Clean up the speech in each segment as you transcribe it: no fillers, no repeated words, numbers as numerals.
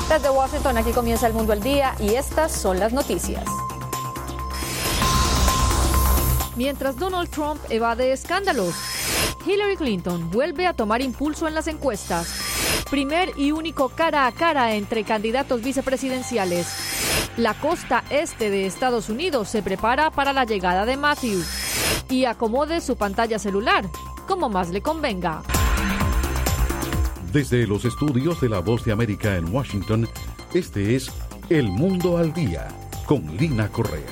Desde Washington, aquí comienza El Mundo al Día y estas son las noticias. Mientras Donald Trump evade escándalos, Hillary Clinton vuelve a tomar impulso en las encuestas. Primer y único cara a cara entre candidatos vicepresidenciales. La costa este de Estados Unidos se prepara para la llegada de Matthew. Y acomode su pantalla celular, como más le convenga. Desde los estudios de La Voz de América en Washington, este es El Mundo al Día, con Lina Correa.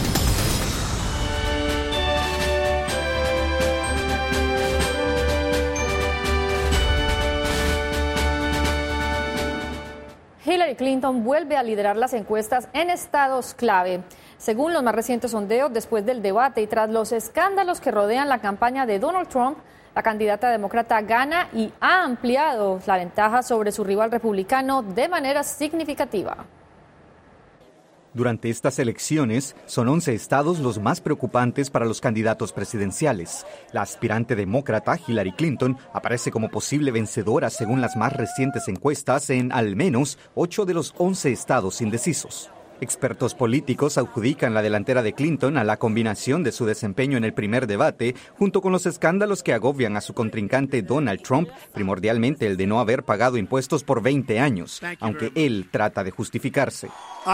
Hillary Clinton vuelve a liderar las encuestas en estados clave. Según los más recientes sondeos, después del debate y tras los escándalos que rodean la campaña de Donald Trump, la candidata demócrata gana y ha ampliado la ventaja sobre su rival republicano de manera significativa. Durante estas elecciones, son 11 estados los más preocupantes para los candidatos presidenciales. La aspirante demócrata Hillary Clinton aparece como posible vencedora según las más recientes encuestas en al menos 8 de los 11 estados indecisos. Expertos políticos adjudican la delantera de Clinton a la combinación de su desempeño en el primer debate, junto con los escándalos que agobian a su contrincante Donald Trump, primordialmente el de no haber pagado impuestos por 20 años, aunque él trata de justificarse.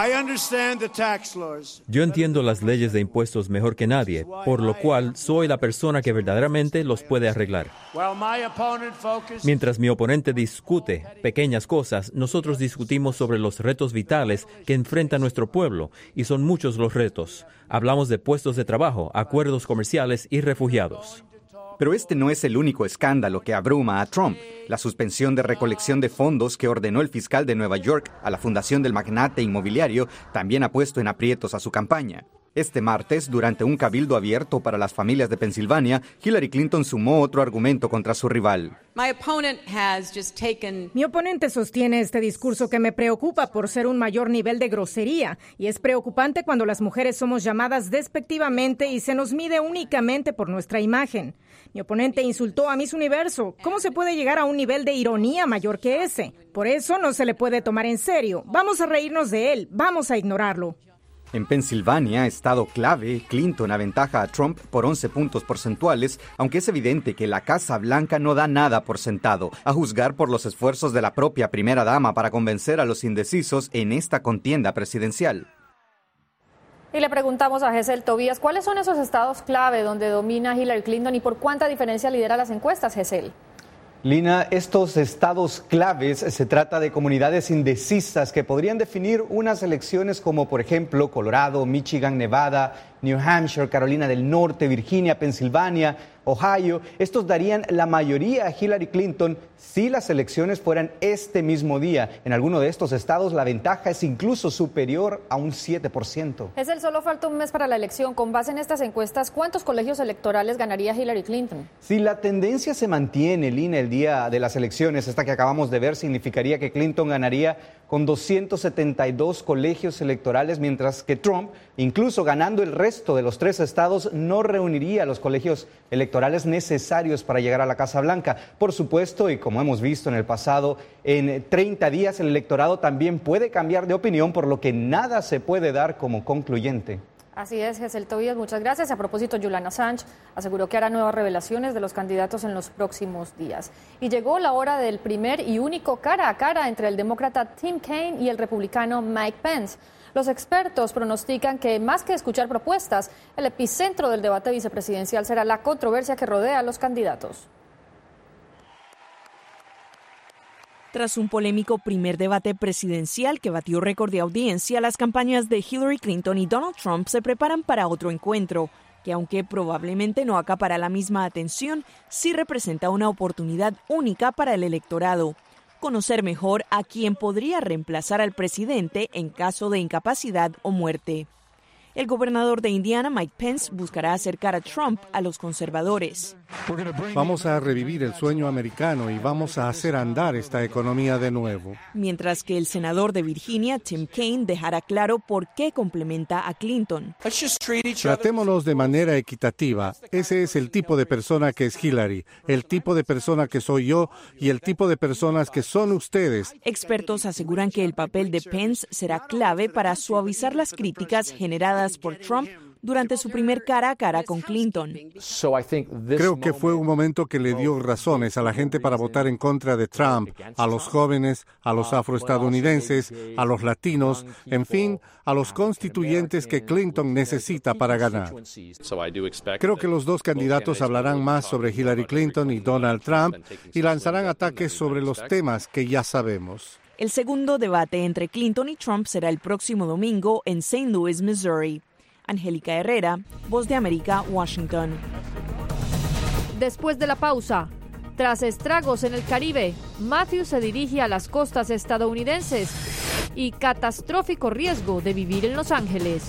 Yo entiendo las leyes de impuestos mejor que nadie, por lo cual soy la persona que verdaderamente los puede arreglar. Mientras mi oponente discute pequeñas cosas, nosotros discutimos sobre los retos vitales que enfrenta nuestro pueblo, y son muchos los retos. Hablamos de puestos de trabajo, acuerdos comerciales y refugiados. Pero este no es el único escándalo que abruma a Trump. La suspensión de recolección de fondos que ordenó el fiscal de Nueva York a la fundación del magnate inmobiliario también ha puesto en aprietos a su campaña. Este martes, durante un cabildo abierto para las familias de Pensilvania, Hillary Clinton sumó otro argumento contra su rival. Mi oponente sostiene este discurso que me preocupa por ser un mayor nivel de grosería, y es preocupante cuando las mujeres somos llamadas despectivamente y se nos mide únicamente por nuestra imagen. Mi oponente insultó a Miss Universo. ¿Cómo se puede llegar a un nivel de ironía mayor que ese? Por eso no se le puede tomar en serio. Vamos a reírnos de él, vamos a ignorarlo. En Pensilvania, estado clave, Clinton aventaja a Trump por 11 puntos porcentuales, aunque es evidente que la Casa Blanca no da nada por sentado, a juzgar por los esfuerzos de la propia primera dama para convencer a los indecisos en esta contienda presidencial. Y le preguntamos a Gesell Tobías, ¿cuáles son esos estados clave donde domina Hillary Clinton y por cuánta diferencia lidera las encuestas, Gesell? Lina, estos estados claves se trata de comunidades indecisas que podrían definir unas elecciones como, por ejemplo, Colorado, Michigan, Nevada, New Hampshire, Carolina del Norte, Virginia, Pensilvania, Ohio. Estos darían la mayoría a Hillary Clinton si las elecciones fueran este mismo día. En alguno de estos estados la ventaja es incluso superior a un 7%. Gesell, solo falta un mes para la elección. Con base en estas encuestas, ¿cuántos colegios electorales ganaría Hillary Clinton? Si la tendencia se mantiene, Lina, el día de las elecciones, esta que acabamos de ver, significaría que Clinton ganaría con 272 colegios electorales, mientras que Trump, incluso ganando el resto de los 3 estados, no reuniría los colegios electorales necesarios para llegar a la Casa Blanca. Por supuesto, y como hemos visto en el pasado, en 30 días el electorado también puede cambiar de opinión, por lo que nada se puede dar como concluyente. Así es, Gesell Tobías, muchas gracias. A propósito, Julian Assange aseguró que hará nuevas revelaciones de los candidatos en los próximos días. Y llegó la hora del primer y único cara a cara entre el demócrata Tim Kaine y el republicano Mike Pence. Los expertos pronostican que, más que escuchar propuestas, el epicentro del debate vicepresidencial será la controversia que rodea a los candidatos. Tras un polémico primer debate presidencial que batió récord de audiencia, las campañas de Hillary Clinton y Donald Trump se preparan para otro encuentro, que aunque probablemente no acapará la misma atención, sí representa una oportunidad única para el electorado. Conocer mejor a quién podría reemplazar al presidente en caso de incapacidad o muerte. El gobernador de Indiana, Mike Pence, buscará acercar a Trump a los conservadores. Vamos a revivir el sueño americano y vamos a hacer andar esta economía de nuevo. Mientras que el senador de Virginia, Tim Kaine, dejará claro por qué complementa a Clinton. Tratémonos de manera equitativa. Ese es el tipo de persona que es Hillary, el tipo de persona que soy yo y el tipo de personas que son ustedes. Expertos aseguran que el papel de Pence será clave para suavizar las críticas generadas por Trump durante su primer cara a cara con Clinton. Creo que fue un momento que le dio razones a la gente para votar en contra de Trump, a los jóvenes, a los afroestadounidenses, a los latinos, en fin, a los constituyentes que Clinton necesita para ganar. Creo que los dos candidatos hablarán más sobre Hillary Clinton y Donald Trump y lanzarán ataques sobre los temas que ya sabemos. El segundo debate entre Clinton y Trump será el próximo domingo en St. Louis, Missouri. Angélica Herrera, Voz de América, Washington. Después de la pausa, tras estragos en el Caribe, Matthew se dirige a las costas estadounidenses y catastrófico riesgo de vivir en Los Ángeles.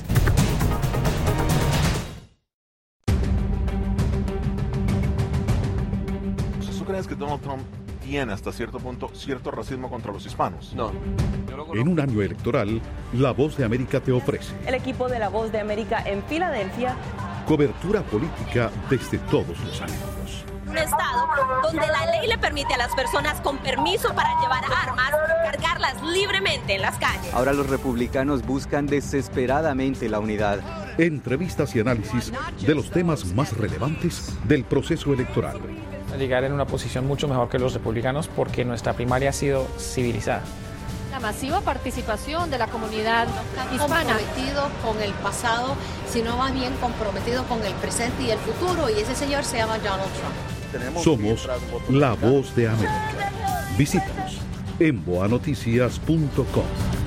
¿Tú crees que Donald Trump tiene hasta cierto punto cierto racismo contra los hispanos? No. En un año electoral, La Voz de América te ofrece el equipo de La Voz de América en Filadelfia. Cobertura política desde todos los ángulos. Un estado donde la ley le permite a las personas con permiso para llevar armas cargarlas libremente en las calles. Ahora los republicanos buscan desesperadamente la unidad. Entrevistas y análisis de los temas más relevantes del proceso electoral. Llegar en una posición mucho mejor que los republicanos porque nuestra primaria ha sido civilizada. La masiva participación de la comunidad hispana. Comprometido con el pasado, sino más bien comprometido con el presente y el futuro, y ese señor se llama Donald Trump. Somos La Voz de América. Visítanos en boanoticias.com.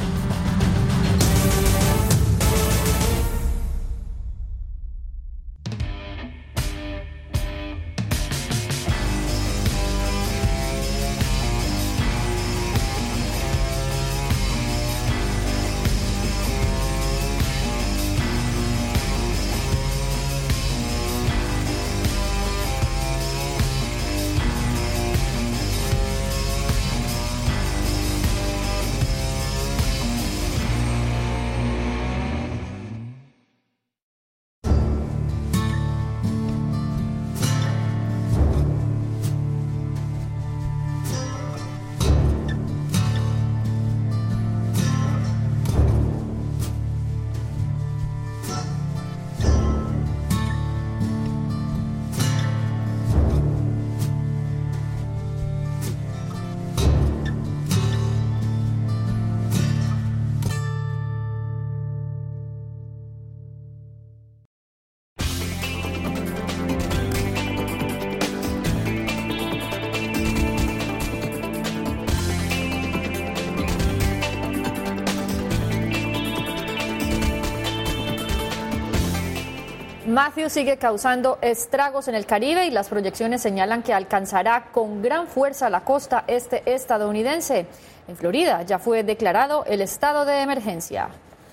Matthew sigue causando estragos en el Caribe y las proyecciones señalan que alcanzará con gran fuerza la costa este estadounidense. En Florida ya fue declarado el estado de emergencia.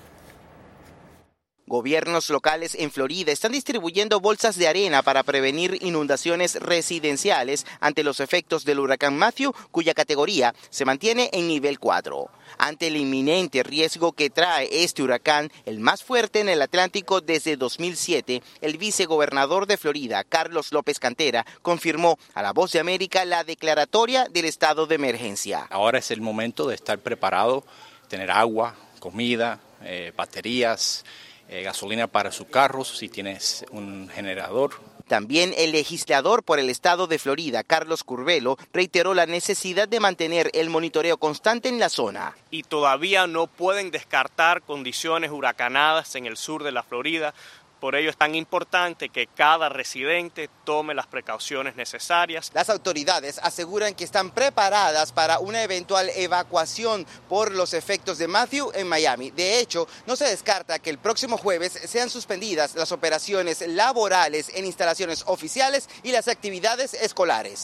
Gobiernos locales en Florida están distribuyendo bolsas de arena para prevenir inundaciones residenciales ante los efectos del huracán Matthew, cuya categoría se mantiene en nivel 4. Ante el inminente riesgo que trae este huracán, el más fuerte en el Atlántico desde 2007, el vicegobernador de Florida, Carlos López Cantera, confirmó a La Voz de América la declaratoria del estado de emergencia. Ahora es el momento de estar preparado, tener agua, comida, baterías, gasolina para sus carros, si tienes un generador. También el legislador por el estado de Florida, Carlos Curbelo, reiteró la necesidad de mantener el monitoreo constante en la zona. Y todavía no pueden descartar condiciones huracanadas en el sur de la Florida. Por ello es tan importante que cada residente tome las precauciones necesarias. Las autoridades aseguran que están preparadas para una eventual evacuación por los efectos de Matthew en Miami. De hecho, no se descarta que el próximo jueves sean suspendidas las operaciones laborales en instalaciones oficiales y las actividades escolares.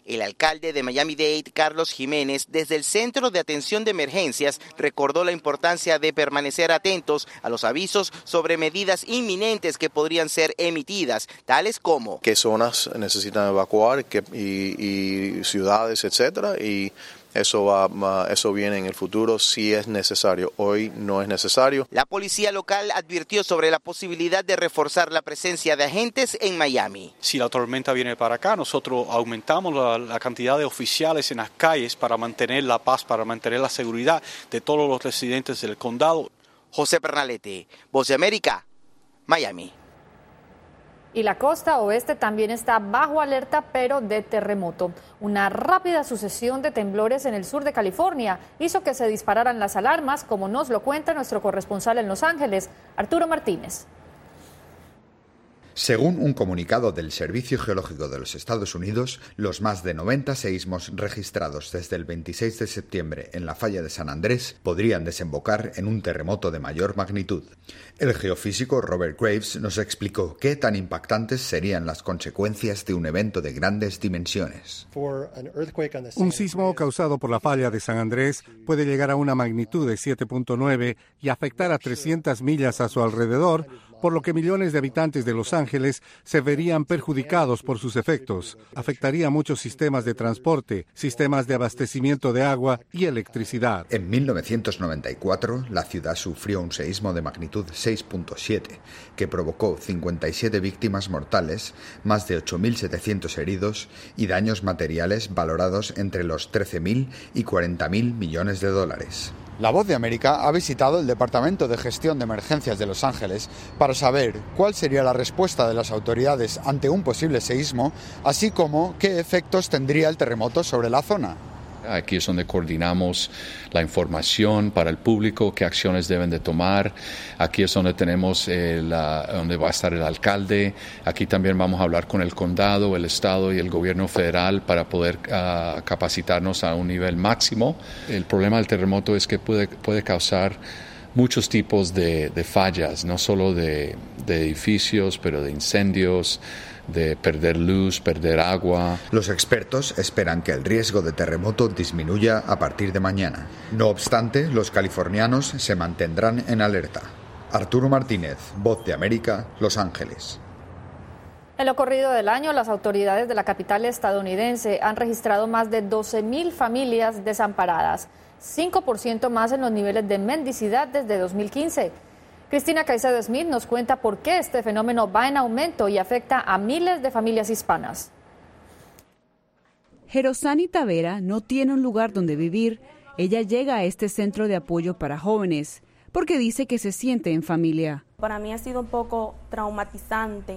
El alcalde de Miami-Dade, Carlos Jiménez, desde el Centro de Atención de Emergencias, recordó la importancia de permanecer atentos a los avisos sobre medidas inminentes que podrían ser emitidas, tales como qué zonas necesitan evacuar y ciudades, etcétera, y eso viene en el futuro si es necesario. Hoy no es necesario. La policía local advirtió sobre la posibilidad de reforzar la presencia de agentes en Miami. Si la tormenta viene para acá, nosotros aumentamos la cantidad de oficiales en las calles para mantener la paz, para mantener la seguridad de todos los residentes del condado. José Pernalete, Voz de América, Miami. Y la costa oeste también está bajo alerta, pero de terremoto. Una rápida sucesión de temblores en el sur de California hizo que se dispararan las alarmas, como nos lo cuenta nuestro corresponsal en Los Ángeles, Arturo Martínez. Según un comunicado del Servicio Geológico de los Estados Unidos, los más de 90 seísmos registrados desde el 26 de septiembre en la falla de San Andrés podrían desembocar en un terremoto de mayor magnitud. El geofísico Robert Graves nos explicó qué tan impactantes serían las consecuencias de un evento de grandes dimensiones. Un sismo causado por la falla de San Andrés puede llegar a una magnitud de 7.9 y afectar a 300 millas a su alrededor, por lo que millones de habitantes de Los Ángeles se verían perjudicados por sus efectos. Afectaría muchos sistemas de transporte, sistemas de abastecimiento de agua y electricidad. En 1994, la ciudad sufrió un seísmo de magnitud 6.7, que provocó 57 víctimas mortales, más de 8.700 heridos y daños materiales valorados entre los 13.000 y 40.000 millones de dólares. La Voz de América ha visitado el Departamento de Gestión de Emergencias de Los Ángeles para saber cuál sería la respuesta de las autoridades ante un posible seísmo, así como qué efectos tendría el terremoto sobre la zona. Aquí es donde coordinamos la información para el público, qué acciones deben de tomar. Aquí es donde tenemos donde va a estar el alcalde. Aquí también vamos a hablar con el condado, el estado y el gobierno federal para poder capacitarnos a un nivel máximo. El problema del terremoto es que puede causar muchos tipos de fallas, no solo de edificios, pero de incendios, de perder luz, perder agua. Los expertos esperan que el riesgo de terremoto disminuya a partir de mañana. No obstante, los californianos se mantendrán en alerta. Arturo Martínez, Voz de América, Los Ángeles. En lo corrido del año, las autoridades de la capital estadounidense han registrado más de 12.000 familias desamparadas, 5% más en los niveles de mendicidad desde 2015. Cristina Caicedo Smith nos cuenta por qué este fenómeno va en aumento y afecta a miles de familias hispanas. Jerosani Tavera no tiene un lugar donde vivir. Ella llega a este centro de apoyo para jóvenes porque dice que se siente en familia. Para mí ha sido un poco traumatizante,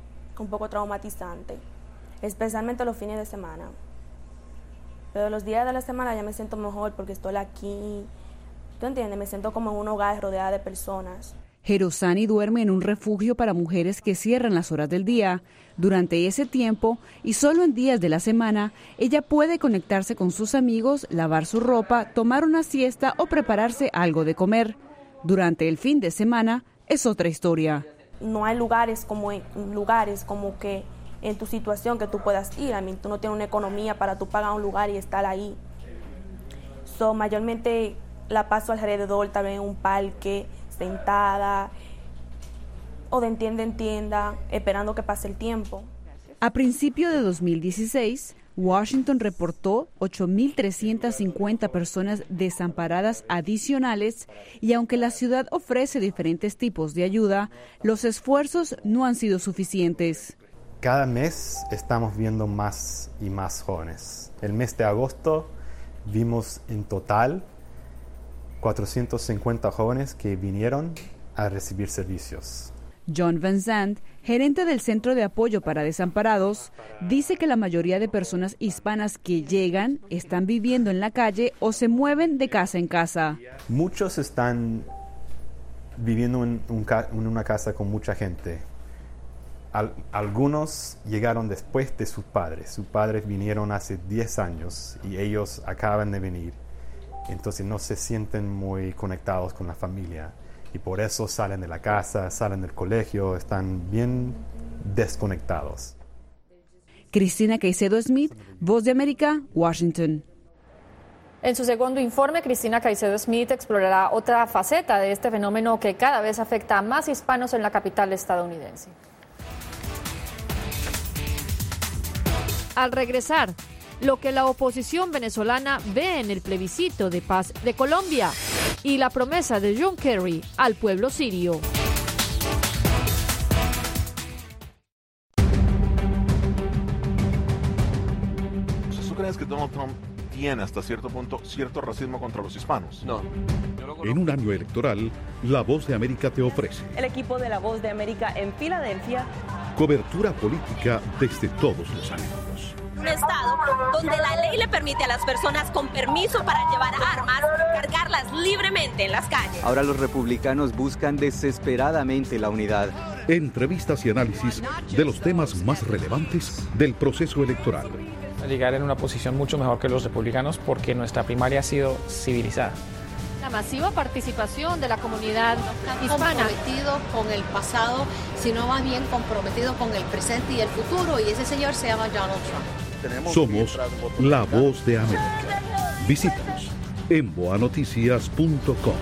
especialmente los fines de semana. Pero los días de la semana ya me siento mejor porque estoy aquí. ¿Tú entiendes? Me siento como en un hogar rodeada de personas. Jerosani duerme en un refugio para mujeres que cierran las horas del día. Durante ese tiempo, y solo en días de la semana, ella puede conectarse con sus amigos, lavar su ropa, tomar una siesta o prepararse algo de comer. Durante el fin de semana, es otra historia. No hay lugares como que en tu situación que tú puedas ir. Tú no tienes una economía para tú pagar un lugar y estar ahí. Mayormente la paso alrededor, tal vez en un parque, sentada o de tienda en tienda, esperando que pase el tiempo. A principio de 2016, Washington reportó 8.350 personas desamparadas adicionales y aunque la ciudad ofrece diferentes tipos de ayuda, los esfuerzos no han sido suficientes. Cada mes estamos viendo más y más jóvenes. El mes de agosto vimos en total 450 jóvenes que vinieron a recibir servicios. John Van Zandt, gerente del Centro de Apoyo para Desamparados, dice que la mayoría de personas hispanas que llegan están viviendo en la calle o se mueven de casa en casa. Muchos están viviendo en una casa con mucha gente. Algunos llegaron después de sus padres. Sus padres vinieron hace 10 años y ellos acaban de venir. Entonces no se sienten muy conectados con la familia y por eso salen de la casa, salen del colegio, están bien desconectados. Cristina Caicedo Smith, Voz de América, Washington. En su segundo informe, Cristina Caicedo Smith explorará otra faceta de este fenómeno que cada vez afecta a más hispanos en la capital estadounidense. Al regresar, lo que la oposición venezolana ve en el plebiscito de paz de Colombia y la promesa de John Kerry al pueblo sirio. ¿Tú crees que Donald Trump tiene hasta cierto punto cierto racismo contra los hispanos? No. En un año electoral, La Voz de América te ofrece El equipo de La Voz de América en Filadelfia. cobertura política desde todos los ángulos. Un estado donde la ley le permite a las personas con permiso para llevar armas cargarlas libremente en las calles. Ahora los republicanos buscan desesperadamente la unidad. Entrevistas y análisis de los temas más relevantes del proceso electoral. Llegar en una posición mucho mejor que los republicanos porque nuestra primaria ha sido civilizada. La masiva participación de la comunidad hispana. Comprometido con el pasado, sino más bien comprometido con el presente y el futuro, y ese señor se llama Donald Trump. Somos La Voz de América. Visítanos en boanoticias.com.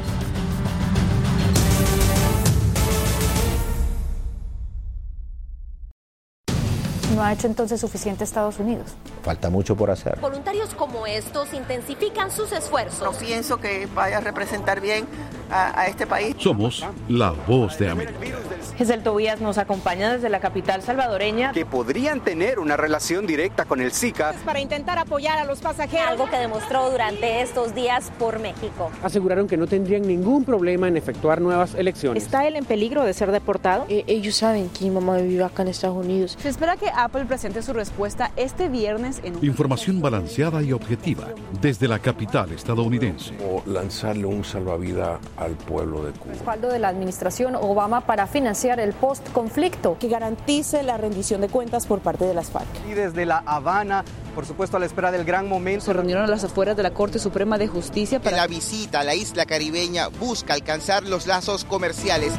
¿No ha hecho entonces suficiente Estados Unidos? Falta mucho por hacer. Voluntarios como estos intensifican sus esfuerzos. No pienso que vaya a representar bien a este país. Somos La Voz de América. Giselle Tobías nos acompaña desde la capital salvadoreña. Que podrían tener una relación directa con el Zika. Para intentar apoyar a los pasajeros. Algo que demostró durante estos días por México. Aseguraron que no tendrían ningún problema en efectuar nuevas elecciones. ¿Está él en peligro de ser deportado? Ellos saben que mi mamá vive acá en Estados Unidos. Se espera que Apple presente su respuesta este viernes en un... Información balanceada y objetiva desde la capital estadounidense. O lanzarle un salvavidas al pueblo de Cuba. Respaldo de la administración Obama para financiar el post-conflicto. Que garantice la rendición de cuentas por parte de las FARC. Y desde La Habana, por supuesto a la espera del gran momento. Se reunieron a las afueras de la Corte Suprema de Justicia para... La visita a la isla caribeña busca alcanzar los lazos comerciales.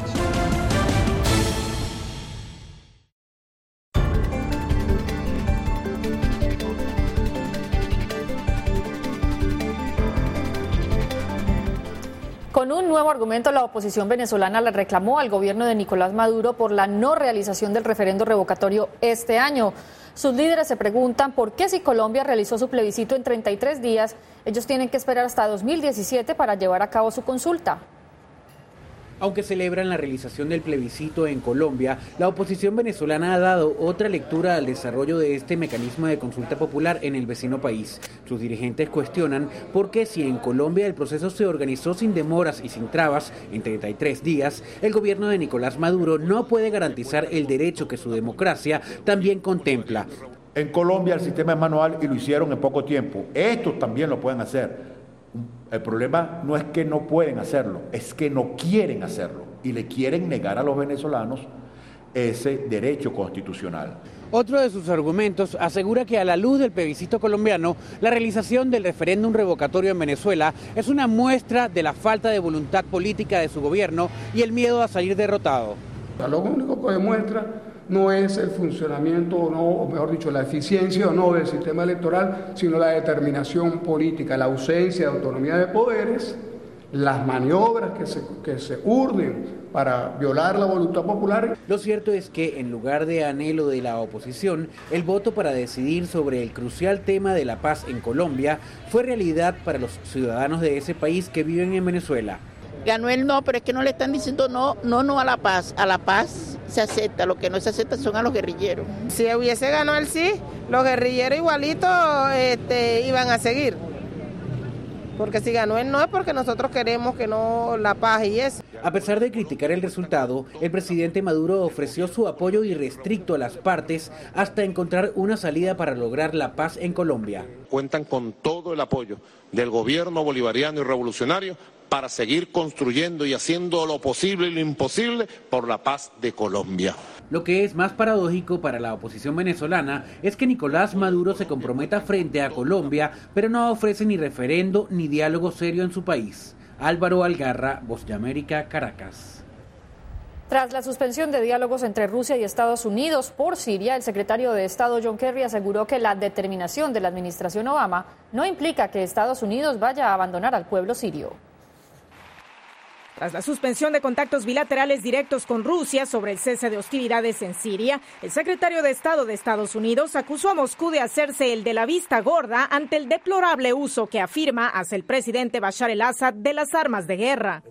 Con un nuevo argumento, la oposición venezolana le reclamó al gobierno de Nicolás Maduro por la no realización del referendo revocatorio este año. Sus líderes se preguntan por qué si Colombia realizó su plebiscito en 33 días, ellos tienen que esperar hasta 2017 para llevar a cabo su consulta. Aunque celebran la realización del plebiscito en Colombia, la oposición venezolana ha dado otra lectura al desarrollo de este mecanismo de consulta popular en el vecino país. Sus dirigentes cuestionan por qué si en Colombia el proceso se organizó sin demoras y sin trabas en 33 días, el gobierno de Nicolás Maduro no puede garantizar el derecho que su democracia también contempla. En Colombia el sistema es manual y lo hicieron en poco tiempo. Estos también lo pueden hacer. El problema no es que no pueden hacerlo, es que no quieren hacerlo y le quieren negar a los venezolanos ese derecho constitucional. Otro de sus argumentos asegura que a la luz del plebiscito colombiano, la realización del referéndum revocatorio en Venezuela es una muestra de la falta de voluntad política de su gobierno y el miedo a salir derrotado. Lo único que demuestra no es el funcionamiento o no, o mejor dicho, la eficiencia o no del sistema electoral, sino la determinación política, la ausencia de autonomía de poderes, las maniobras que se urden para violar la voluntad popular. Lo cierto es que, en lugar de anhelo de la oposición, el voto para decidir sobre el crucial tema de la paz en Colombia fue realidad para los ciudadanos de ese país que viven en Venezuela. Ganó el no, pero es que no le están diciendo no a la paz. A la paz se acepta, lo que no se acepta son a los guerrilleros. Si hubiese ganado el sí, los guerrilleros igualitos iban a seguir. Porque si ganó el no es porque nosotros queremos que no la paz y eso. A pesar de criticar el resultado, el presidente Maduro ofreció su apoyo irrestricto a las partes hasta encontrar una salida para lograr la paz en Colombia. Cuentan con todo el apoyo del gobierno bolivariano y revolucionario para seguir construyendo y haciendo lo posible y lo imposible por la paz de Colombia. Lo que es más paradójico para la oposición venezolana es que Nicolás Maduro se comprometa frente a Colombia, pero no ofrece ni referendo ni diálogo serio en su país. Álvaro Algarra, Voz de América, Caracas. Tras la suspensión de diálogos entre Rusia y Estados Unidos por Siria, el secretario de Estado John Kerry aseguró que la determinación de la administración Obama no implica que Estados Unidos vaya a abandonar al pueblo sirio. Tras la suspensión de contactos bilaterales directos con Rusia sobre el cese de hostilidades en Siria, el secretario de Estado de Estados Unidos acusó a Moscú de hacerse el de la vista gorda ante el deplorable uso que afirma hace el presidente Bashar al-Assad de las armas de guerra.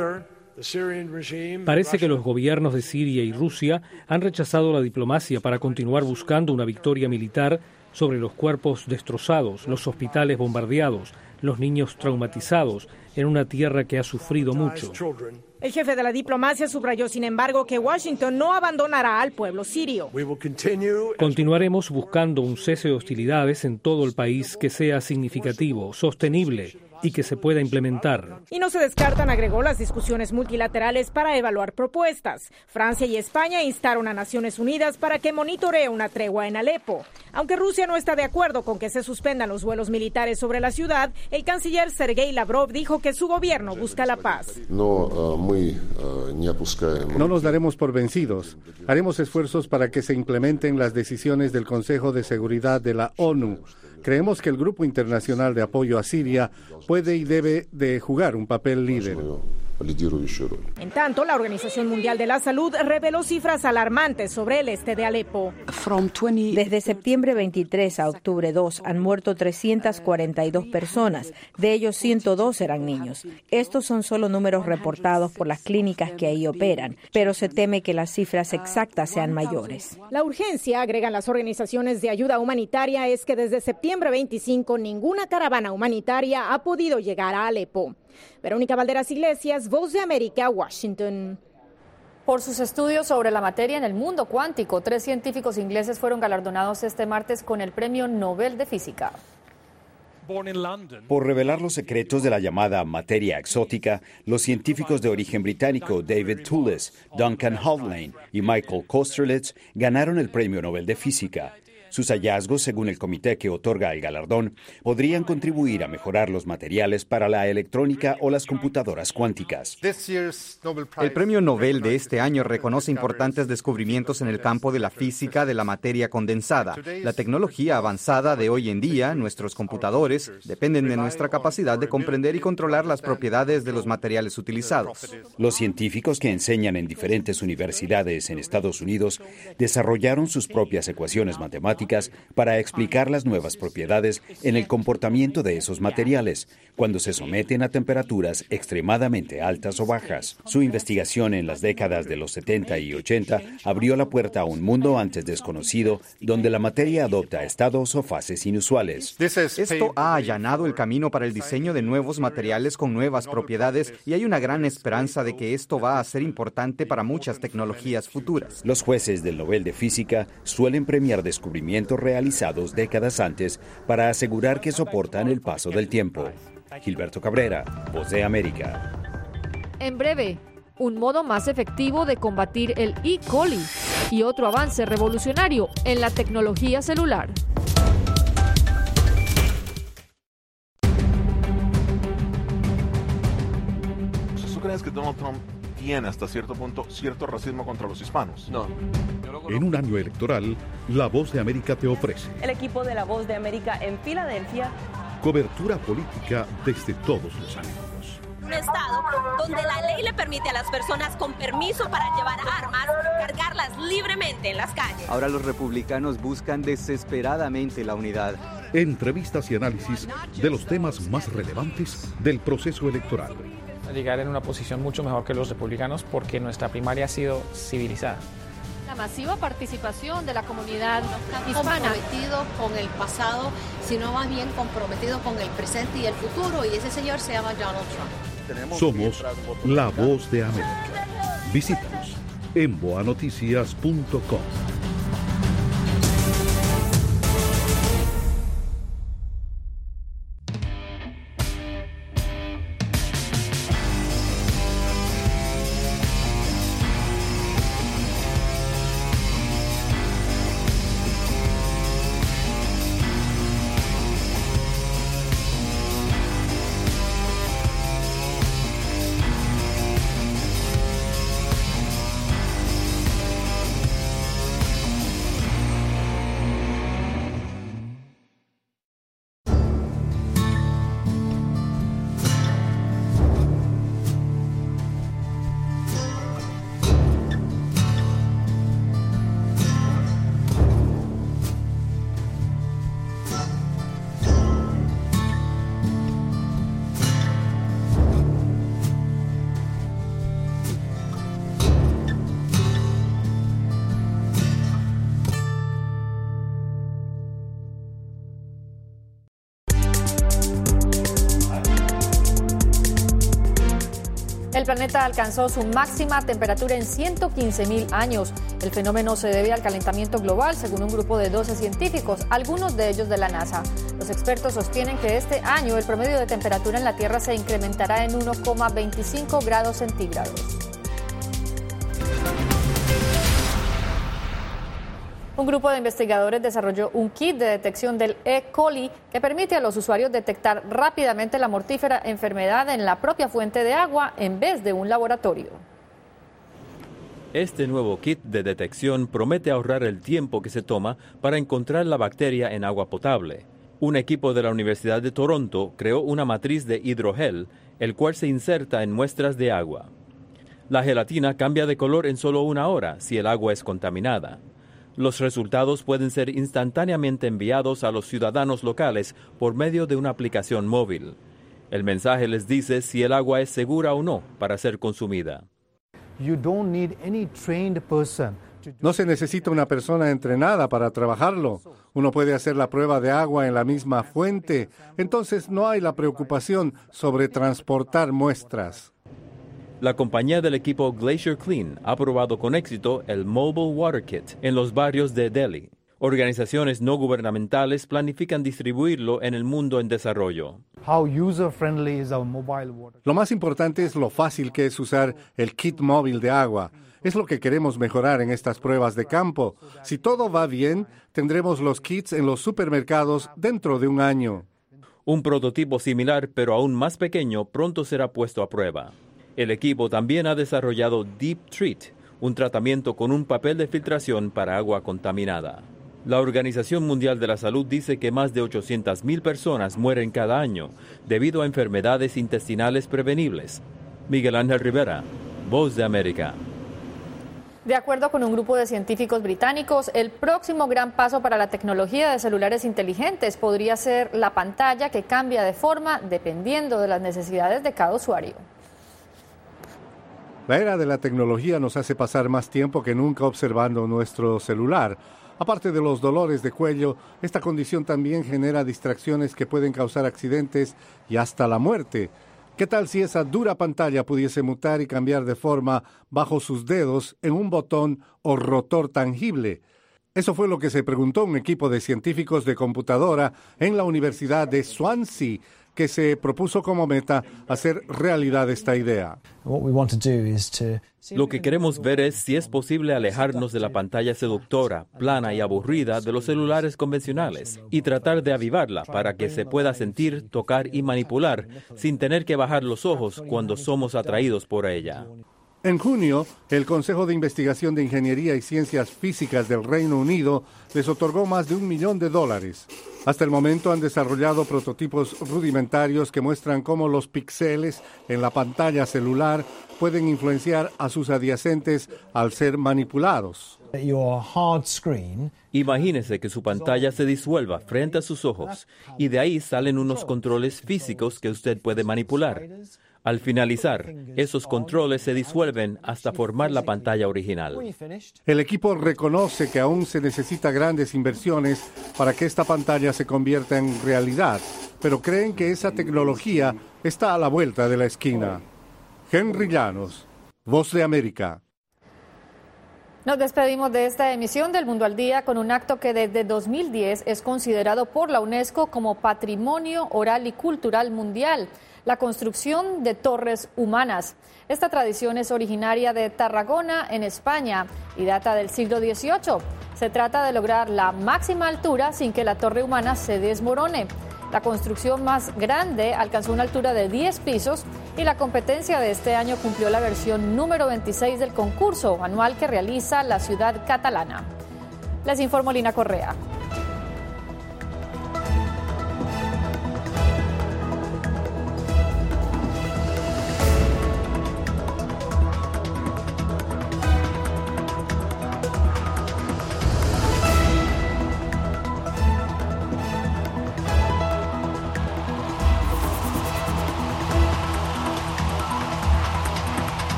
Parece que los gobiernos de Siria y Rusia han rechazado la diplomacia para continuar buscando una victoria militar sobre los cuerpos destrozados, los hospitales bombardeados, los niños traumatizados en una tierra que ha sufrido mucho. El jefe de la diplomacia subrayó, sin embargo, que Washington no abandonará al pueblo sirio. Continuaremos buscando un cese de hostilidades en todo el país que sea significativo, sostenible y que se pueda implementar. Y no se descartan, agregó, las discusiones multilaterales para evaluar propuestas. Francia y España instaron a Naciones Unidas para que monitoree una tregua en Alepo. Aunque Rusia no está de acuerdo con que se suspendan los vuelos militares sobre la ciudad, el canciller Sergei Lavrov dijo que su gobierno busca la paz. No nos daremos por vencidos. Haremos esfuerzos para que se implementen las decisiones del Consejo de Seguridad de la ONU. Creemos que el Grupo Internacional de Apoyo a Siria puede y debe de jugar un papel líder. En tanto, la Organización Mundial de la Salud reveló cifras alarmantes sobre el este de Alepo. Desde septiembre 23 a octubre 2 han muerto 342 personas, de ellos 102 eran niños. Estos son solo números reportados por las clínicas que ahí operan, pero se teme que las cifras exactas sean mayores. La urgencia, agregan las organizaciones de ayuda humanitaria, es que desde septiembre 25 ninguna caravana humanitaria ha podido llegar a Alepo. Verónica Valderas Iglesias, Voz de América, Washington. Por sus estudios sobre la materia en el mundo cuántico, 3 científicos ingleses fueron galardonados este martes con el Premio Nobel de Física. Por revelar los secretos de la llamada materia exótica, los científicos de origen británico David Toulis, Duncan Haldane y Michael Kosterlitz ganaron el Premio Nobel de Física. Sus hallazgos, según el comité que otorga el galardón, podrían contribuir a mejorar los materiales para la electrónica o las computadoras cuánticas. El Premio Nobel de este año reconoce importantes descubrimientos en el campo de la física de la materia condensada. La tecnología avanzada de hoy en día, nuestros computadores, dependen de nuestra capacidad de comprender y controlar las propiedades de los materiales utilizados. Los científicos que enseñan en diferentes universidades en Estados Unidos desarrollaron sus propias ecuaciones matemáticas para explicar las nuevas propiedades en el comportamiento de esos materiales cuando se someten a temperaturas extremadamente altas o bajas. Su investigación en las décadas de los 70 y 80 abrió la puerta a un mundo antes desconocido donde la materia adopta estados o fases inusuales. Esto ha allanado el camino para el diseño de nuevos materiales con nuevas propiedades y hay una gran esperanza de que esto va a ser importante para muchas tecnologías futuras. Los jueces del Nobel de Física suelen premiar descubrimientos realizados décadas antes para asegurar que soportan el paso del tiempo. Gilberto Cabrera, Voz de América. En breve, un modo más efectivo de combatir el E. coli y otro avance revolucionario en la tecnología celular. ¿Tú crees que Donald Trump tiene hasta cierto punto cierto racismo contra los hispanos? No. En un año electoral, La Voz de América te ofrece El equipo de La Voz de América en Filadelfia. cobertura política desde todos los ángulos. Un estado donde la ley le permite a las personas con permiso para llevar armas cargarlas libremente en las calles. Ahora los republicanos buscan desesperadamente la unidad. Entrevistas y análisis de los temas más relevantes del proceso electoral. Llegar en una posición mucho mejor que los republicanos porque nuestra primaria ha sido civilizada. La masiva participación de la comunidad hispana. Comprometido con el pasado, sino más bien comprometido con el presente y el futuro, y ese señor se llama Donald Trump. Somos La Voz de América. Visítanos en boanoticias.com. El planeta alcanzó su máxima temperatura en 115.000 años. El fenómeno se debe al calentamiento global, según un grupo de 12 científicos, algunos de ellos de la NASA. Los expertos sostienen que este año el promedio de temperatura en la Tierra se incrementará en 1,25 grados centígrados. Un grupo de investigadores desarrolló un kit de detección del E. coli que permite a los usuarios detectar rápidamente la mortífera enfermedad en la propia fuente de agua en vez de un laboratorio. Este nuevo kit de detección promete ahorrar el tiempo que se toma para encontrar la bacteria en agua potable. Un equipo de la Universidad de Toronto creó una matriz de hidrogel, el cual se inserta en muestras de agua. La gelatina cambia de color en solo 1 hora si el agua es contaminada. Los resultados pueden ser instantáneamente enviados a los ciudadanos locales por medio de una aplicación móvil. El mensaje les dice si el agua es segura o no para ser consumida. No se necesita una persona entrenada para trabajarlo. Uno puede hacer la prueba de agua en la misma fuente. Entonces no hay la preocupación sobre transportar muestras. La compañía del equipo Glacier Clean ha probado con éxito el Mobile Water Kit en los barrios de Delhi. Organizaciones no gubernamentales planifican distribuirlo en el mundo en desarrollo. Lo más importante es lo fácil que es usar el kit móvil de agua. Es lo que queremos mejorar en estas pruebas de campo. Si todo va bien, tendremos los kits en los supermercados dentro de 1 año. Un prototipo similar, pero aún más pequeño, pronto será puesto a prueba. El equipo también ha desarrollado Deep Treat, un tratamiento con un papel de filtración para agua contaminada. La Organización Mundial de la Salud dice que más de 800,000 personas mueren cada año debido a enfermedades intestinales prevenibles. Miguel Ángel Rivera, Voz de América. De acuerdo con un grupo de científicos británicos, el próximo gran paso para la tecnología de celulares inteligentes podría ser la pantalla que cambia de forma dependiendo de las necesidades de cada usuario. La era de la tecnología nos hace pasar más tiempo que nunca observando nuestro celular. Aparte de los dolores de cuello, esta condición también genera distracciones que pueden causar accidentes y hasta la muerte. ¿Qué tal si esa dura pantalla pudiese mutar y cambiar de forma bajo sus dedos en un botón o rotor tangible? Eso fue lo que se preguntó un equipo de científicos de computadora en la Universidad de Swansea, que se propuso como meta hacer realidad esta idea. Lo que queremos ver es si es posible alejarnos de la pantalla seductora, plana y aburrida de los celulares convencionales y tratar de avivarla para que se pueda sentir, tocar y manipular sin tener que bajar los ojos cuando somos atraídos por ella. En junio, el Consejo de Investigación de Ingeniería y Ciencias Físicas del Reino Unido les otorgó más de $1 millón. Hasta el momento han desarrollado prototipos rudimentarios que muestran cómo los píxeles en la pantalla celular pueden influenciar a sus adyacentes al ser manipulados. Imagínese que su pantalla se disuelva frente a sus ojos y de ahí salen unos controles físicos que usted puede manipular. Al finalizar, esos controles se disuelven hasta formar la pantalla original. El equipo reconoce que aún se necesita grandes inversiones para que esta pantalla se convierta en realidad, pero creen que esa tecnología está a la vuelta de la esquina. Henry Llanos, Voz de América. Nos despedimos de esta emisión del Mundo al Día con un acto que desde 2010 es considerado por la UNESCO como Patrimonio Oral y Cultural Mundial: la construcción de torres humanas. Esta tradición es originaria de Tarragona, en España, y data del siglo XVIII. Se trata de lograr la máxima altura sin que la torre humana se desmorone. La construcción más grande alcanzó una altura de 10 pisos y la competencia de este año cumplió la versión número 26 del concurso anual que realiza la ciudad catalana. Les informó Lina Correa.